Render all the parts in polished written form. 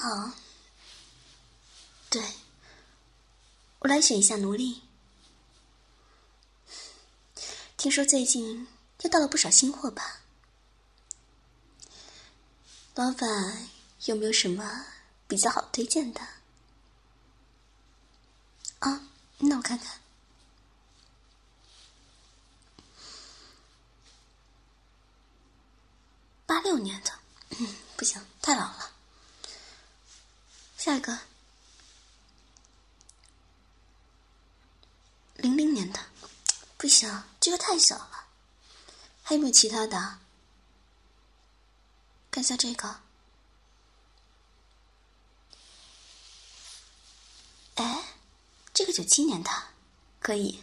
好。对，我来选一下奴隶。听说最近又到了不少新货吧？老板有没有什么比较好推荐的？啊，那我看看。86年的，不行，太老了。下一个，00年的，不行，这个太小了。还有没有其他的？看一下这个。哎，这个97年的，可以。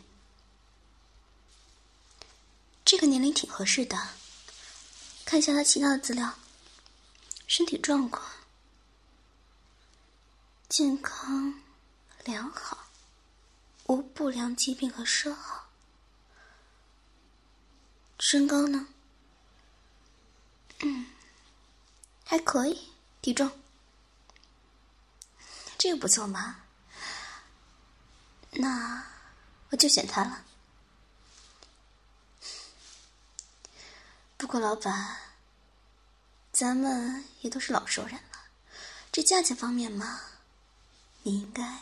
这个年龄挺合适的。看一下他其他的资料，身体状况，健康良好，无不良疾病和嗜好。身高呢？还可以。体重？这个不错嘛。那我就选他了。不过老板，咱们也都是老熟人了，这价钱方面嘛，你应该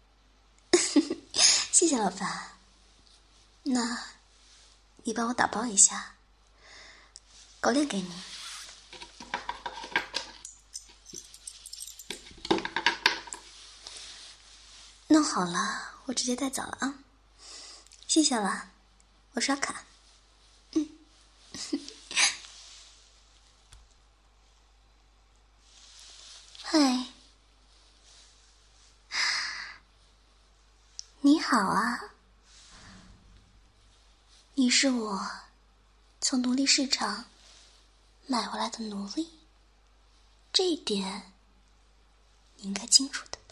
谢谢老板。那你帮我打包一下，狗链给你。弄好了，我直接带走了啊。谢谢了，我刷卡。嗨，你好啊。你是我从奴隶市场买回来的奴隶，这一点你应该清楚的。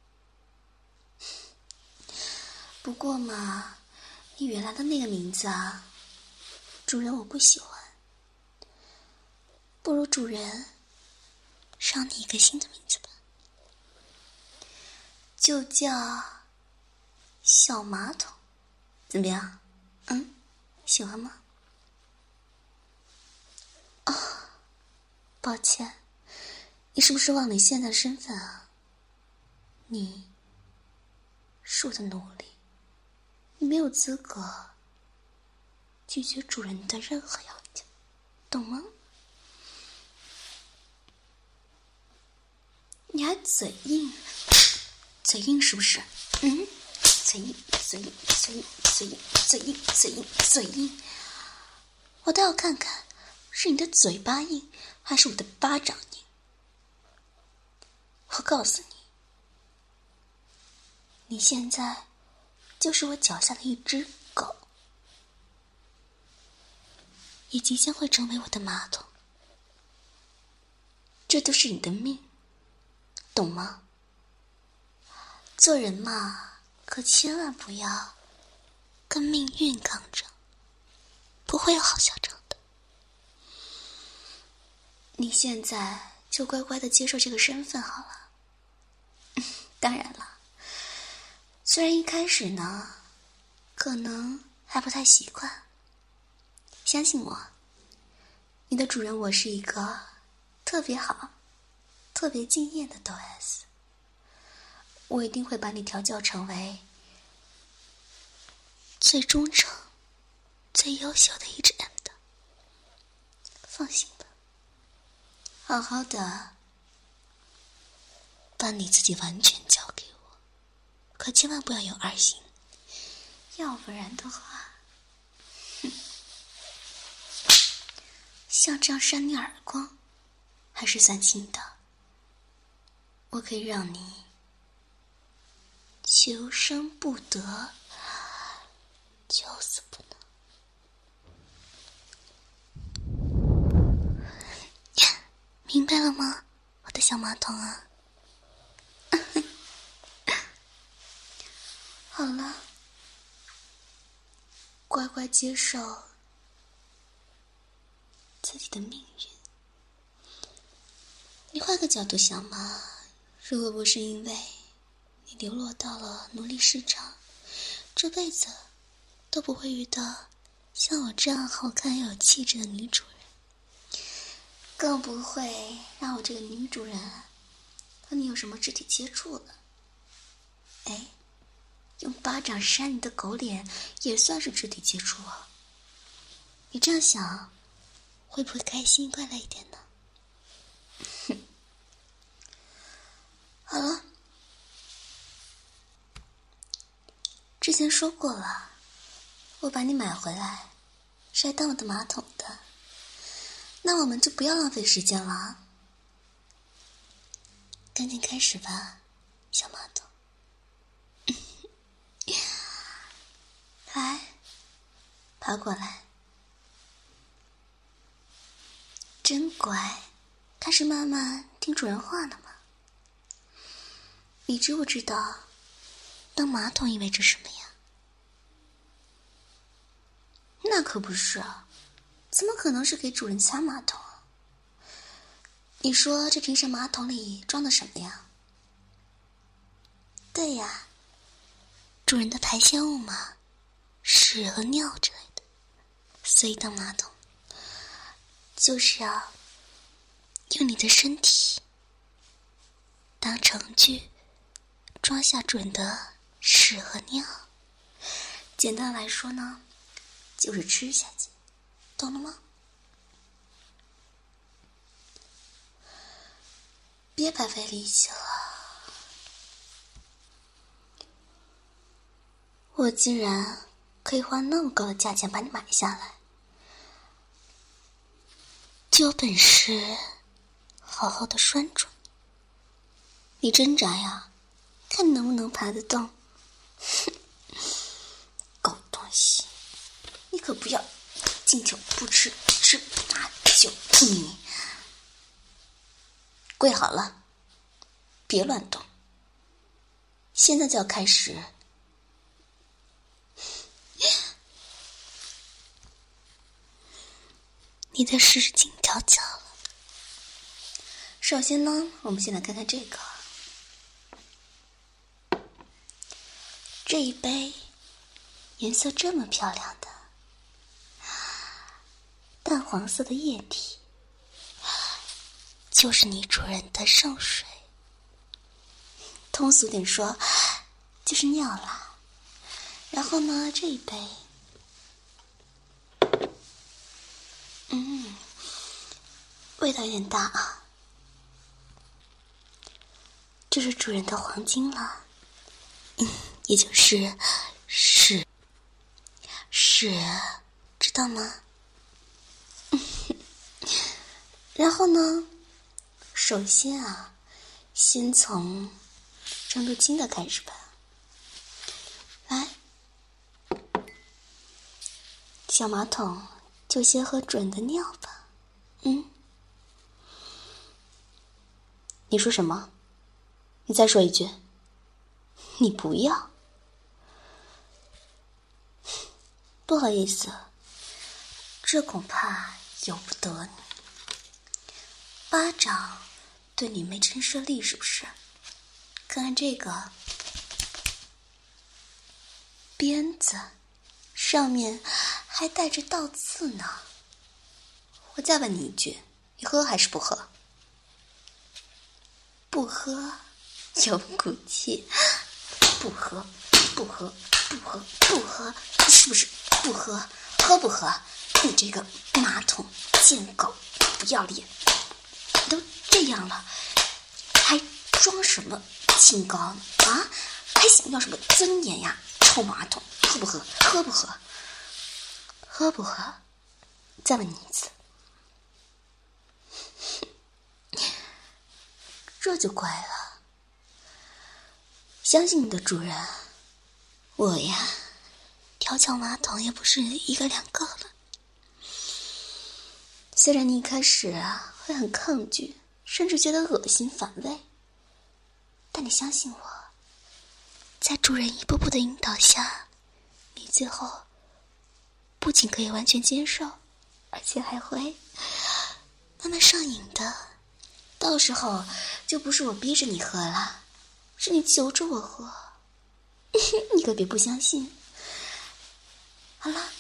不过嘛，你原来的那个名字啊，主人我不喜欢，不如主人赏你一个新的名字吧，就叫小马桶，怎么样？喜欢吗？哦，抱歉，你是不是忘了你现在的身份啊？你是我的奴隶，你没有资格拒绝主人的任何要求，懂吗？你还嘴硬，嘴硬是不是？嘴硬，嘴硬，嘴硬，嘴硬，嘴硬，嘴硬，嘴硬。我倒要看看，是你的嘴巴硬，还是我的巴掌硬。我告诉你，你现在就是我脚下的一只狗，也即将会成为我的马桶。这都是你的命，懂吗？做人嘛，可千万不要跟命运抗争，不会有好下场的。你现在就乖乖的接受这个身份好了。当然了，虽然一开始呢，可能还不太习惯，相信我，你的主人我是一个特别好、特别敬业的斗 S， 我一定会把你调教成为最忠诚、最优秀的一只 M 的，放心吧，好好的把你自己完全交给我，可千万不要有二心，要不然的话，像这样扇你耳光还是算轻的，我可以让你求生不得，求死不能。明白了吗，我的小马桶啊？好了，乖乖接受自己的命运。你换个角度想嘛， 如果不是因为你流落到了奴隶市场，这辈子都不会遇到像我这样好看又有气质的女主人，更不会让我这个女主人和你有什么肢体接触了。哎，用巴掌扇你的狗脸也算是肢体接触啊。你这样想，会不会开心快乐一点呢？好了，之前说过了，我把你买回来是来当我的马桶的，那我们就不要浪费时间了，赶紧开始吧，小马桶。来，爬过来，真乖，开始慢慢听主人话了吗？你知不知道当马桶意味着什么呀？那可不是啊，怎么可能是给主人擦马桶啊？你说这平时马桶里装的什么呀？对呀，主人的排泄物嘛，屎和尿之类的。所以当马桶就是要用你的身体当盛具，装下主人的屎和尿。简单来说呢，就是吃下去，懂了吗？别白费力气了，我竟然可以花那么高的价钱把你买下来，就有本事好好的拴住你挣扎呀，看你能不能爬得动。狗东西，你可不要敬酒不吃吃罚酒。你跪好了，别乱动，现在就要开始。你的事静悄悄了。首先呢，我们先来看看这个，这一杯颜色这么漂亮的淡黄色的液体，就是你主人的圣水，通俗点说就是尿啦。然后呢，这一杯味道有点大啊，这是主人的黄金了，也就是屎，知道吗？然后呢，首先啊，先从正路清的开始吧。来，小马桶就先喝主人的尿吧。你说什么？你再说一句。你不要。不好意思，这恐怕由不得你。巴掌对你没震慑力是不是？看看这个鞭子，上面还带着倒刺呢。我再问你一句，你喝还是不喝？不喝，有骨气。不喝，是不是不喝？喝不喝？你这个马桶贱狗，不要脸！都这样了，还装什么清高呢？啊，还想要什么尊严呀？臭马桶，喝不喝？喝不喝？喝不喝？再问你一次。这就怪了，相信你的主人。我呀，调教马桶也不是一个两个了。虽然你一开始啊会很抗拒，甚至觉得恶心反胃，但你相信我，在主人一步步的引导下，你最后不仅可以完全接受，而且还会慢慢上瘾的。到时候就不是我逼着你喝了，是你求着我喝。你可别不相信。好了，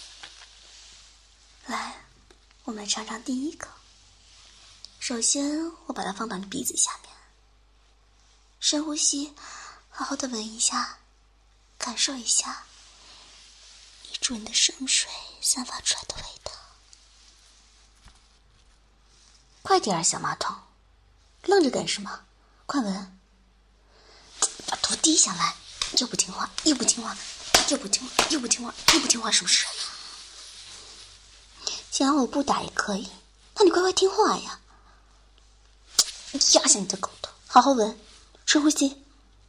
来，我们来尝尝第一口。首先，我把它放到你鼻子下面，深呼吸，好好的闻一下，感受一下你主人的圣水散发出来的味道。快点，小马桶，愣着干什么？快闻！把头低下来，又不听话，又不听话，又不听话，又不听话，又不听话，是不是？想让我不打也可以，那你乖乖听话呀！压下你的狗头，好好闻，深呼吸。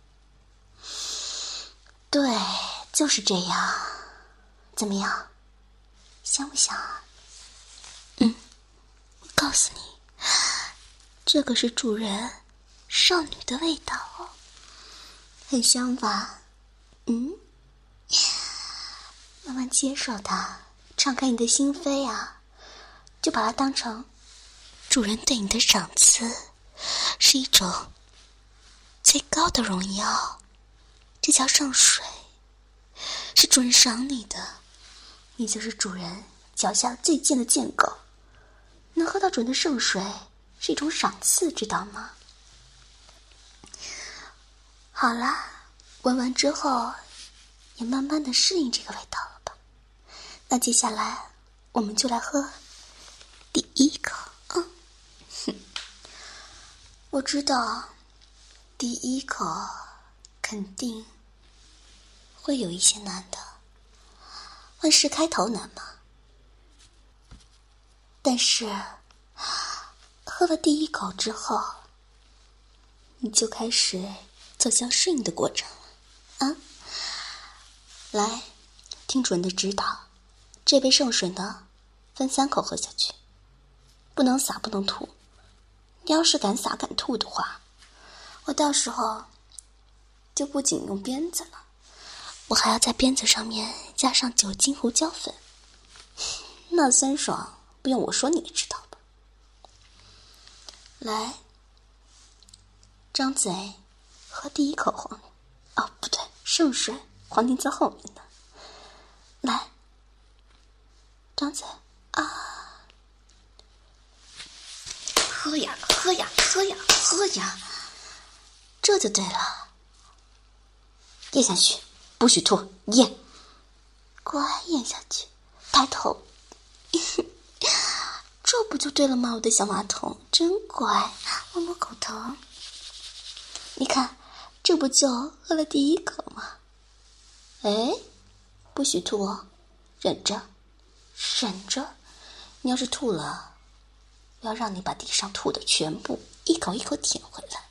对，就是这样。怎么样？香不香啊？我告诉你，这个是主人少女的味道哦，很香吧？慢慢接受它，敞开你的心扉啊，就把它当成主人对你的赏赐，是一种最高的荣耀。这叫圣水，是主人赏你的，你就是主人脚下最贱的贱狗。能喝到主人的圣水是一种赏赐，知道吗？好啦，闻完之后也慢慢的适应这个味道了吧。那接下来我们就来喝第一口。我知道第一口肯定会有一些难的，万事开头难嘛。但是喝了第一口之后，你就开始走向适应的过程了啊！来，听主人的指导，这杯圣水呢，分3口喝下去，不能洒，不能吐。你要是敢洒敢吐的话，我到时候就不仅用鞭子了，我还要在鞭子上面加上酒精胡椒粉，那酸爽不用我说你也知道吧。来，张嘴喝第一口不对，圣水，黄金在后面呢。来，张嘴啊，喝呀喝呀喝呀喝呀，这就对了。咽下去，不许吐，咽。乖，咽下去，抬头。这不就对了吗？我的小马桶，真乖，摸摸口头。你看，这不就喝了第一口吗？哎，不许吐哦，忍着，忍着。你要是吐了，我要让你把地上吐的全部一口一口舔回来。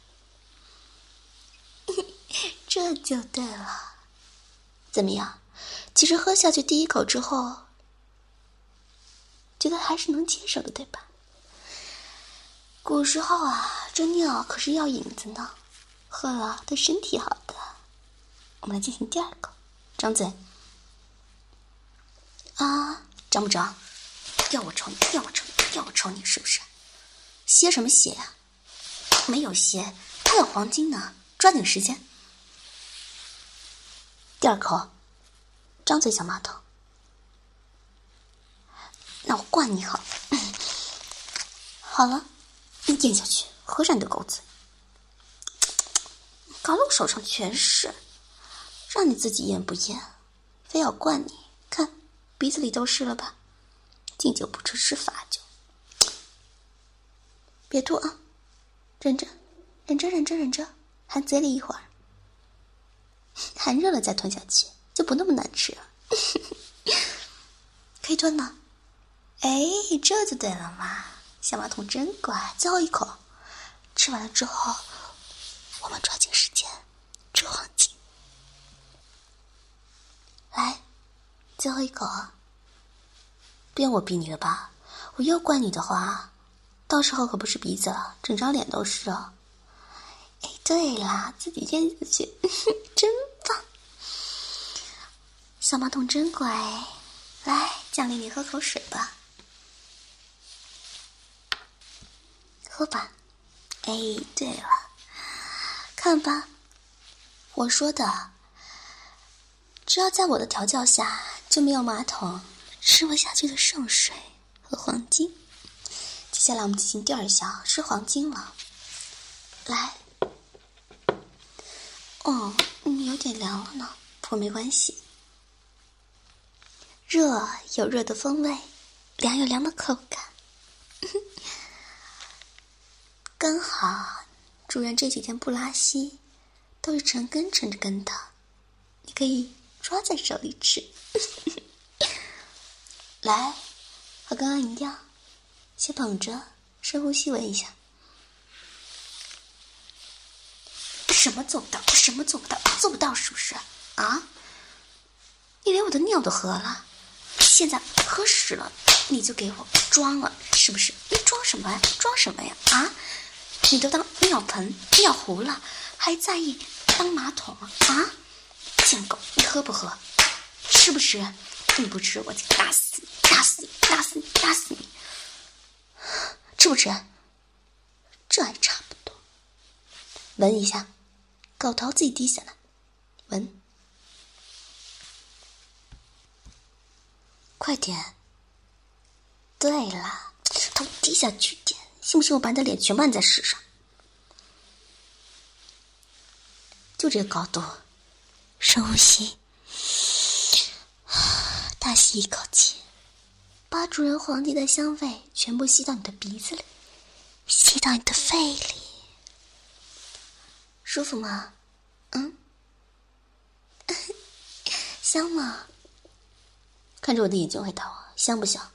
这就对了。怎么样？其实喝下去第一口之后，觉得还是能接受的，对吧？古时候啊，这尿可是药引子呢，喝了对身体好的。我们来进行第2口，张嘴。啊，张不张？要我抽你，要我抽你，要我抽你，是不是？歇什么歇呀？没有歇，还有黄金呢，抓紧时间。第2口，张嘴，小马桶。那我灌你好了。好了，你咽下去，合上你的狗嘴。搞得我手上全是，让你自己咽不咽，非要灌你，看鼻子里都是了吧？敬酒不吃吃罚酒。别吐啊，忍着，忍着，忍着，忍着，含嘴里一会儿，含热了再吞下去，就不那么难吃了。可以吞吗？哎，这就对了嘛，小马桶真乖。最后一口，吃完了之后，我们抓紧时间吃黄金。来，最后一口啊！不用我逼你了吧？我又灌你的话，到时候可不是鼻子了，整张脸都是哦。哎，对啦，自己咽下去，真棒！小马桶真乖。来，奖励你喝口水吧。喝吧。哎，对了， 看吧，我说的，只要在我的调教下，就没有马桶吃不下去的圣水和黄金。接下来我们进行第二项，吃黄金了。来，哦，有点凉了呢，不过没关系。热有热的风味，凉有凉的口感。刚好主人这几天不拉稀，都是成根成根的，你可以抓在手里吃。来，和刚刚一样，先捧着，深呼吸闻一下。什么做不到？什么做不到？做不到是不是？啊？你连我的尿都喝了，现在喝屎了，你就给我装了，是不是？你装什么呀？装什么呀？啊？你都当尿盆、尿壶了，还在意当马桶啊？贱狗，你喝不喝？吃不吃？你不吃，我就打死你！打死你！打死你！打死你！吃不吃？这还差不多。闻一下，狗头自己低下来，闻。快点！对了，头低下去点，信不信我把你的脸全按在屎上？就这个高度，深呼吸，大吸一口气，把主人皇帝的香味全部吸到你的鼻子里，吸到你的肺里，舒服吗？香吗？看着我的眼睛回答我，香不香？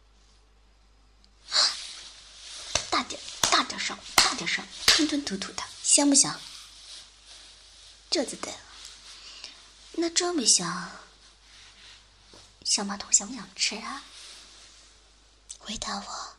大点声，大点声，吞吞吐吐的，香不香？这就对了。那这么香，小马桶想不想吃啊？回答我。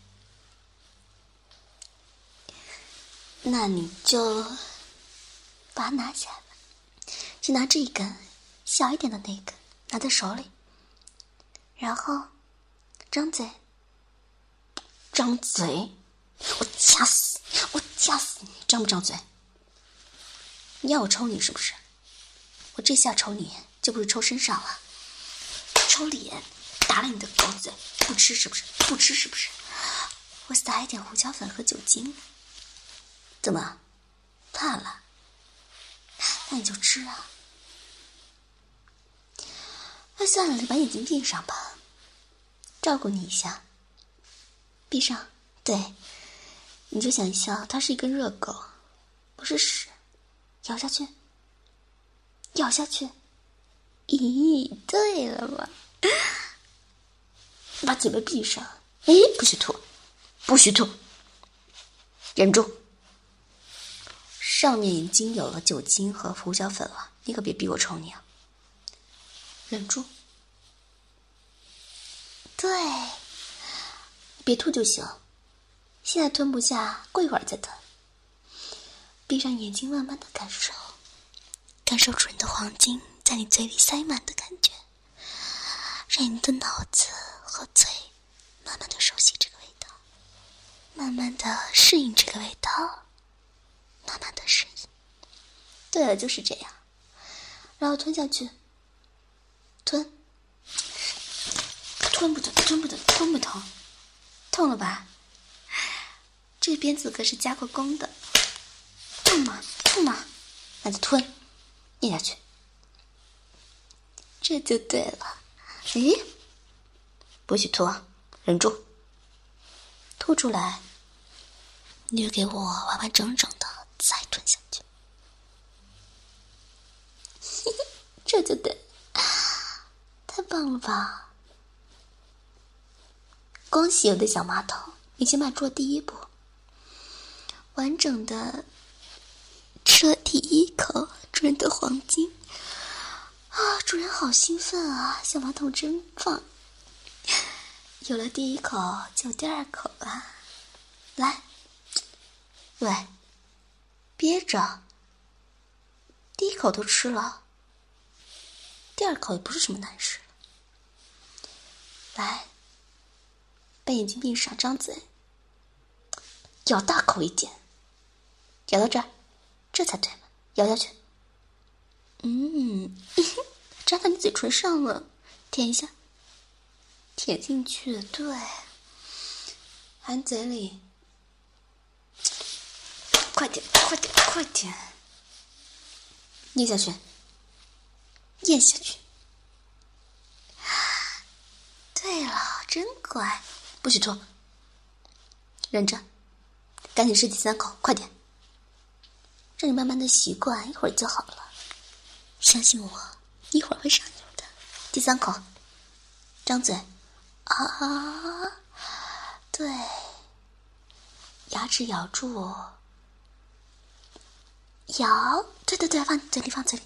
那你就把它拿起来吧，就拿这一根，小一点的那根，拿在手里，然后张嘴。张嘴！我掐死你！我掐死你！张不张嘴？你要我抽你是不是？我这下抽你就不是抽身上了，抽脸，打了你的狗嘴。不吃是不是？不吃是不是？我撒一点胡椒粉和酒精。怎么？怕了？那你就吃啊。那算了，你把眼睛闭上吧，照顾你一下。闭上，对，你就想象它是一根热狗，不是屎。咬下去，咬下去。咦，对了嘛，把嘴巴闭上。哎，不许吐，不许吐，忍住。上面已经有了酒精和胡椒粉了，你可别逼我抽你啊！忍住。对，别吐就行。现在吞不下，过一会儿再吞。闭上眼睛，慢慢的感受，感受主人的黄金在你嘴里塞满的感觉，让你的脑子和嘴慢慢的熟悉这个味道，慢慢的适应这个味道，慢慢的适应。对了，就是这样，然后吞下去，吞不吞？吞不吞？吞不痛？痛了吧？这鞭子可是加过工的。痛吗？痛吗？那就吞，咽下去。这就对了。咦，不许吐，忍住。吐出来，你就给我完完整整的再吞下去。这就对，太棒了吧！恭喜我的小马桶已经迈出了第一步，完整的吃了第一口主人的黄金啊！主人好兴奋啊！小马桶真棒，有了第一口就有第二口了。来，喂，憋着，第一口都吃了，第二口也不是什么难事。来，把眼睛闭上，张嘴，咬大口一点，咬到这儿， 这才对嘛，咬下去。粘到你嘴唇上了，舔一下，舔进去，对，含嘴里，快点，快点，快点，咽下去，咽下去。对了，真乖，不许吐，忍着，赶紧吃第3口，快点，让你慢慢的习惯，一会儿就好了。相信我，一会儿会上瘾的。第3口，张嘴，啊，对，牙齿咬住，咬，对，放嘴里，放嘴里，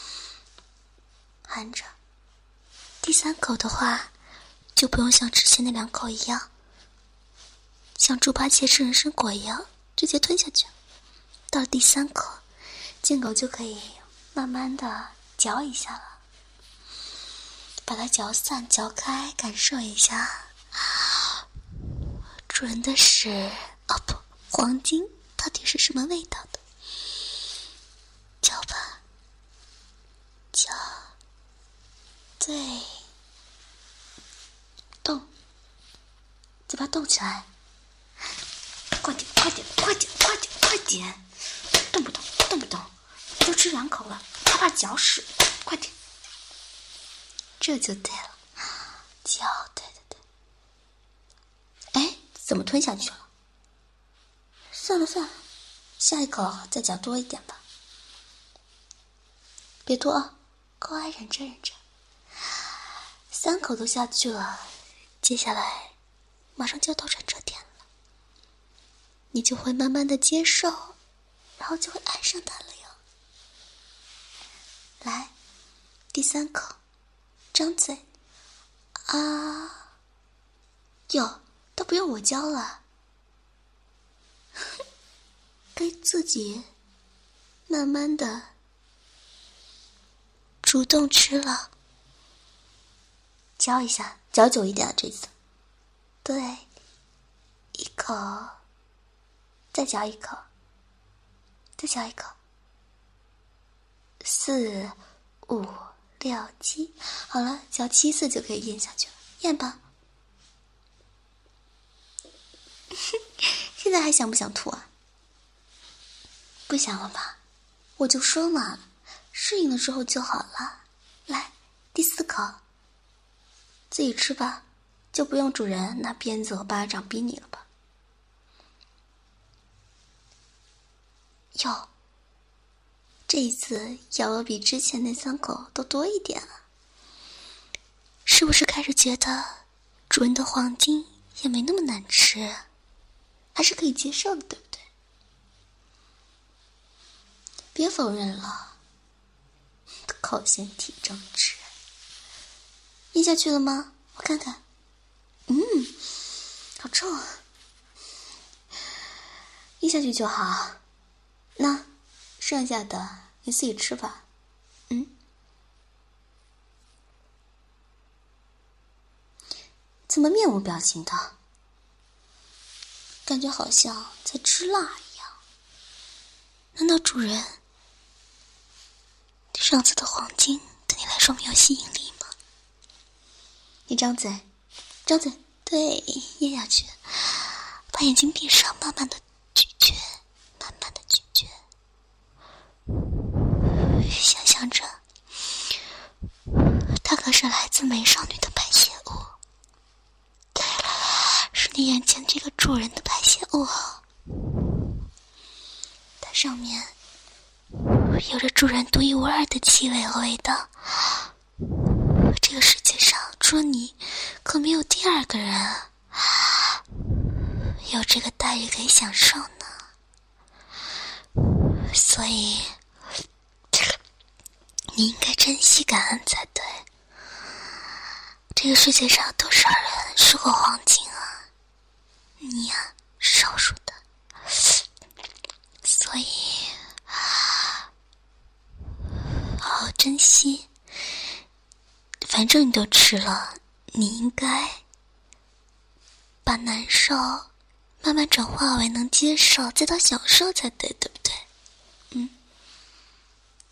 含着。第3口的话，就不用像之前那2口一样，像猪八戒吃人参果一样直接吞下去。到了第3口，贱狗就可以慢慢的嚼一下了，把它嚼散、嚼开，感受一下主人的屎，不，黄金到底是什么味道的？嚼吧，嚼，对，动，嘴巴动起来，快点，快点，快点，快点，快点，动不动，动不动，都吃2口了，怕嚼屎，快点，这就对了，嚼，对，哎，怎么吞下去了？算了，下一口再嚼多一点吧，别多啊，乖，忍着，3口都下去了，接下来马上就要到转折点了，你就会慢慢的接受，然后就会爱上它了哟。来，第3口，张嘴，啊，哟，都不用我教了，可以自己慢慢的主动吃了。嚼一下，嚼久一点，这次，对，一口，再嚼一口，再嚼一口，4、5、6、7，好了，嚼7次就可以咽下去了，咽吧。现在还想不想吐啊？不想了吧？我就说嘛，适应了之后就好了。来，第4口，自己吃吧，就不用主人拿鞭子和巴掌逼你了吧。哟，这一次咬了比之前那3口都多一点了，是不是开始觉得主人的黄金也没那么难吃，还是可以接受的，对不对？别否认了，口嫌体正直。咽下去了吗？我看看，好臭啊！咽下去就好，那剩下的你自己吃吧。怎么面无表情的？感觉好像在吃辣一样。难道主人上次的黄金对你来说没有吸引力吗？你张嘴，张嘴，对，咽下去，把眼睛闭上，慢慢的咀嚼，慢慢的咀嚼，想象着它可是来自美少女的排泄物，对了，是你眼前这个主人的排泄物，它上面有着主人独一无二的气味和味道，这个世界上除了你，可没有第2个人有这个待遇可以享受呢。所以你应该珍惜感恩才对。这个世界上多少人吃过黄金啊？你呀，少数的。所以好好珍惜，反正你都吃了，你应该把难受慢慢转化为能接受，再到享受才对，对不对？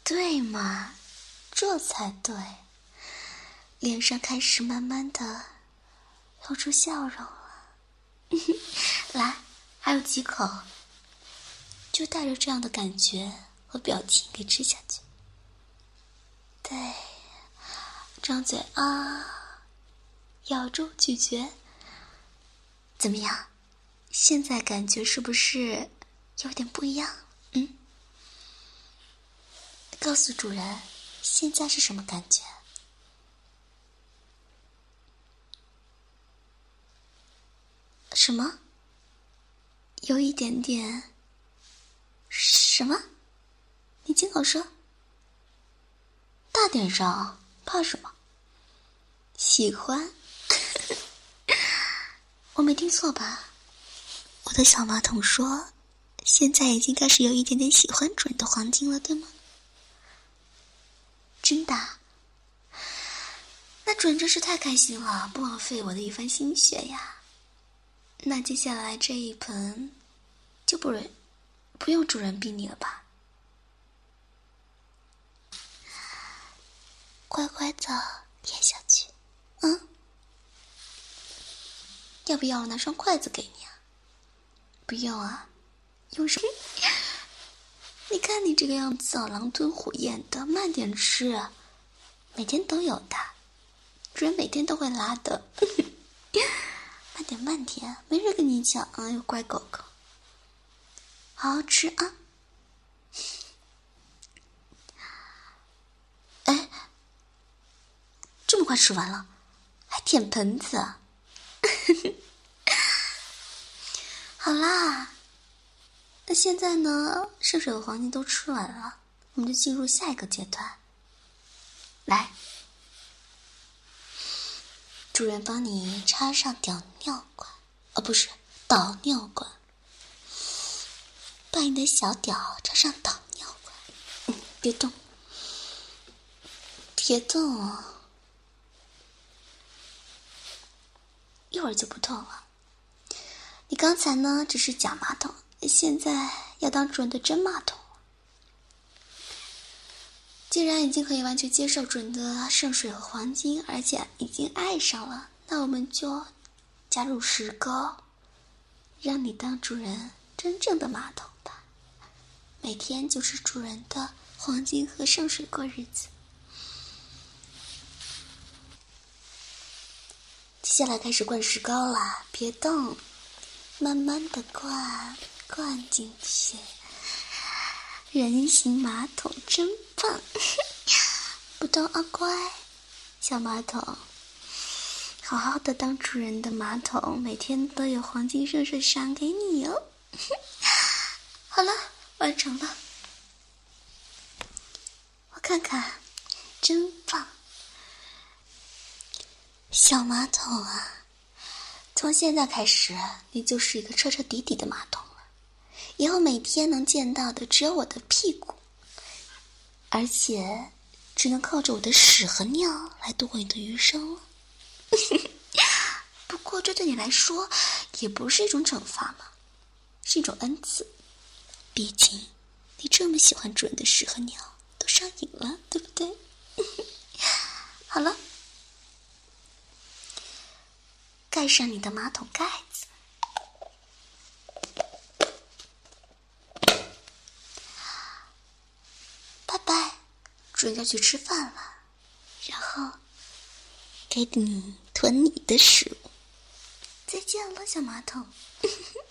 对嘛，这才对。脸上开始慢慢的露出笑容了。来，还有几口，就带着这样的感觉和表情给吃下去。对，张嘴啊，咬住咀嚼。怎么样？现在感觉是不是有点不一样？告诉主人，现在是什么感觉？什么？有一点点。什么？你亲口说。大点声，怕什么？喜欢？我没听错吧？我的小马桶说，现在已经开始有一点点喜欢主人的黄金了，对吗？真的？那主人真是太开心了，不枉费我的一番心血呀。那接下来这一盆就不用主人逼你了吧？乖乖的咽下去。要不要我拿双筷子给你啊？不用啊，用什么？你看你这个样子狼吞虎咽的，慢点吃，每天都有的，主人每天都会拉的。慢点，没人跟你抢啊，有乖狗狗，好好吃啊。哎，这么快吃完了，还舔盆子。好啦，那现在呢，圣水和黄金都吃完了，我们就进入下一个阶段。来，主人帮你插上导尿管，不是导尿管，把你的小屌插上导尿管。别动，别动哦，一会儿就不痛了。你刚才呢只是假马桶，现在要当主人的真马桶。既然已经可以完全接受主人的圣水和黄金，而且已经爱上了，那我们就加入石膏，让你当主人真正的马桶吧。每天就是主人的黄金和圣水过日子。接下来开始灌石膏啦，别动，慢慢的灌进去。人形马桶真棒。不动啊，乖小马桶，好好的当主人的马桶，每天都有黄金圣水赏给你哦。好了，完成了，我看看，真棒。小马桶啊，从现在开始，你就是一个彻彻底底的马桶了。以后每天能见到的只有我的屁股，而且只能靠着我的屎和尿来度过你的余生了。不过这对你来说也不是一种惩罚嘛，是一种恩赐。毕竟你这么喜欢主人的屎和尿，都上瘾了，对不对？好了，盖上你的马桶盖子。拜拜，主人要去吃饭了，然后给你囤你的食物。再见了，小马桶。